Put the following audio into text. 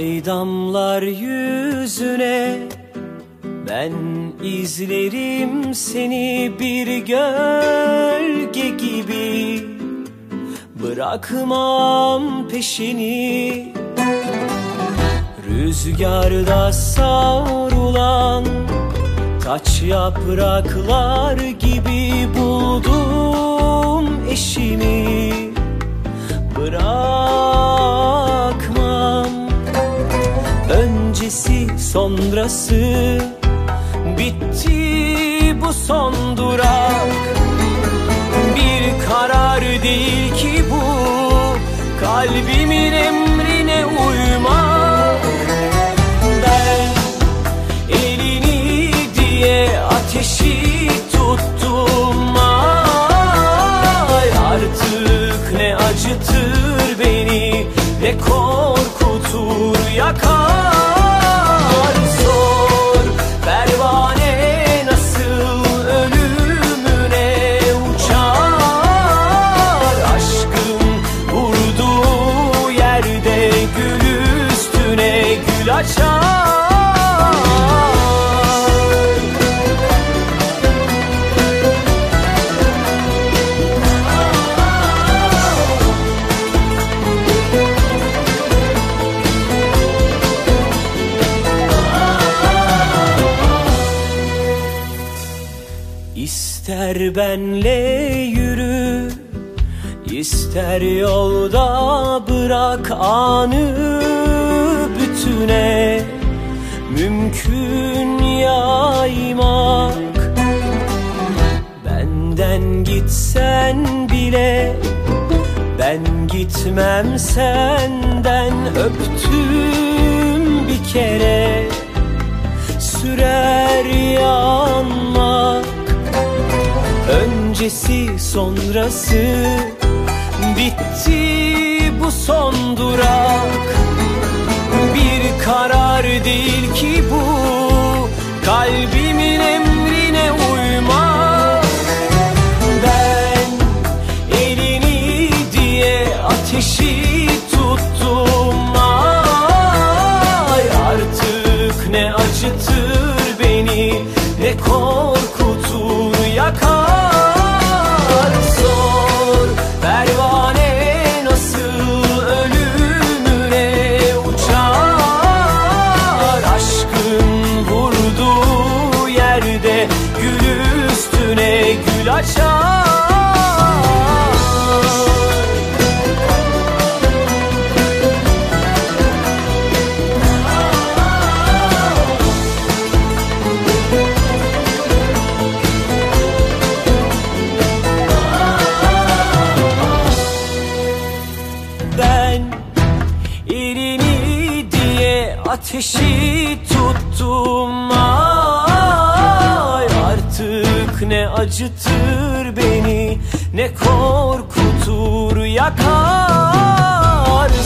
Ay damlar yüzüne, ben izlerim seni bir gölge gibi. Bırakmam peşini, rüzgarda savrulan taç yapraklar gibi buldum eşimi. Bırakmam, öncesi sonrası bitti bu son durak. Bir karar değil ki bu, kalbimin emrine uymak. Ben elini diye ateşi tuttum, ay artık ne acıtır beni, ne korkutur yakar. Sor pervane nasıl ölümüne uçar. Aşkın vurduğu yerde gül üstüne gül açar. İster benle yürü, ister yolda bırak anı bütüne. Mümkün yaymak, benden gitsen bile ben gitmem senden. Öptüm bir kere, sürer yanmak. Öncesi sonrası bitti bu son durak. Bir karar değil ki bu, kalbimin emrine uymak. Ben elini diye ateşi tuttum, ay artık ne acıtır beni, ne korkutur yakar. Sor pervane nasıl ölümüne uçar. Aşkın vurduğu yerde gül üstüne gül açar. Ateşi tuttum, ay artık ne acıtır beni, ne korkutur yakar.